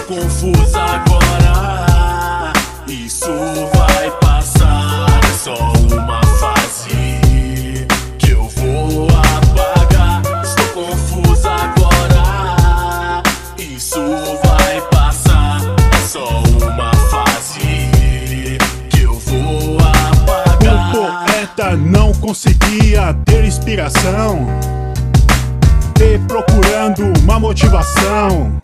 confusa agora, isso vai passar. É só uma fase que eu vou apagar. Estou confusa agora, isso vai passar. É só uma fase que eu vou apagar. O poeta não conseguia ter inspiração, procurando uma motivação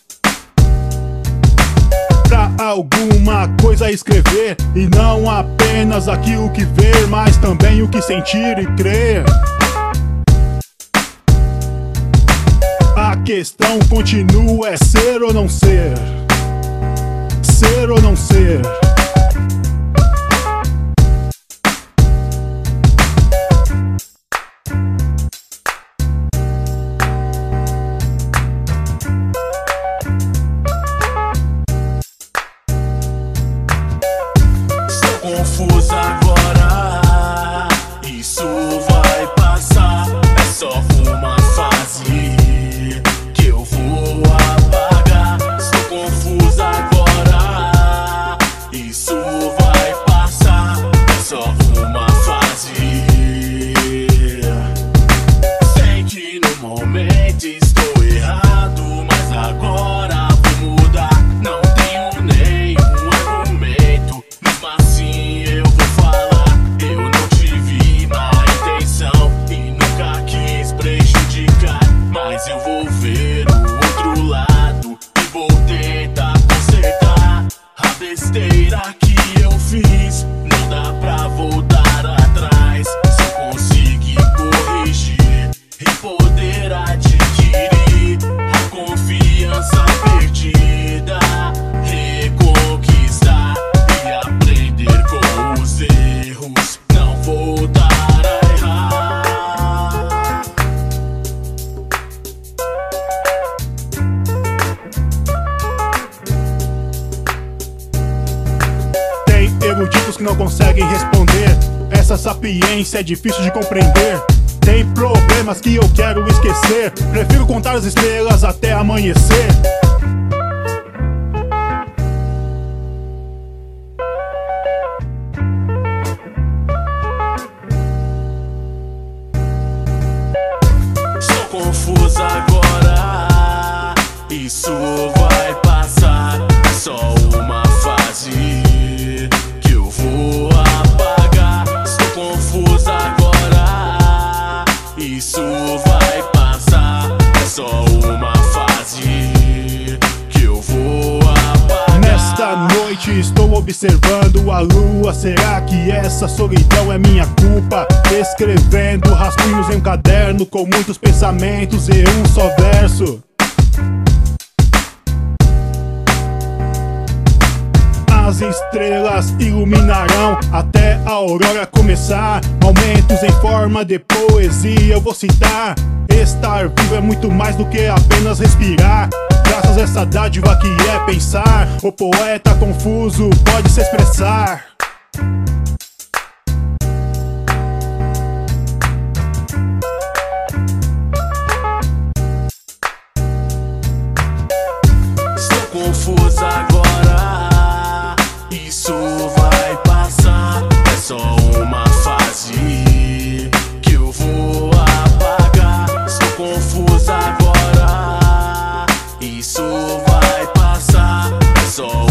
pra alguma coisa escrever, e não apenas aquilo que ver, mas também o que sentir e crer. A questão continua, é ser ou não ser, ser ou não ser. Confusa agora, isso vai passar. É só uma fase que eu vou apagar. Estou confusa agora, isso vai passar. É só uma fase. Sei que no momento estou errado, mas agora vou mudar. Não tenho nenhum argumento, mesmo assim eu vou falar. Eu não tive má intenção e nunca quis prejudicar, mas eu vou ver o outro lado e vou tentar consertar a besteira que eu fiz. Não dá pra voltar atrás, se eu conseguir corrigir e poder adquirir a confiança perdida, reconquistar e aprender com os erros, não voltar a errar. Tem eruditos que não conseguem responder, essa sapiência é difícil de compreender. Tem problemas que eu quero esquecer, prefiro contar as estrelas até amanhecer. Estou confusa agora, isso vai passar. É só uma fase que eu vou apagar. Estou confusa agora, isso vai passar. É só uma fase que eu vou apagar. Nesta noite estou observando a lua, será que essa solidão é minha culpa? Escrevendo rascunhos em um caderno com muitos pensamentos e um só verso. As estrelas iluminarão até a aurora começar. Momentos em forma de poesia eu vou citar. Estar vivo é muito mais do que apenas respirar. Graças a essa dádiva que é pensar, o poeta confuso pode se expressar. Estou confusa agora, isso vai passar. É só uma fase que eu vou apagar. Estou confusa agora, isso vai passar. É só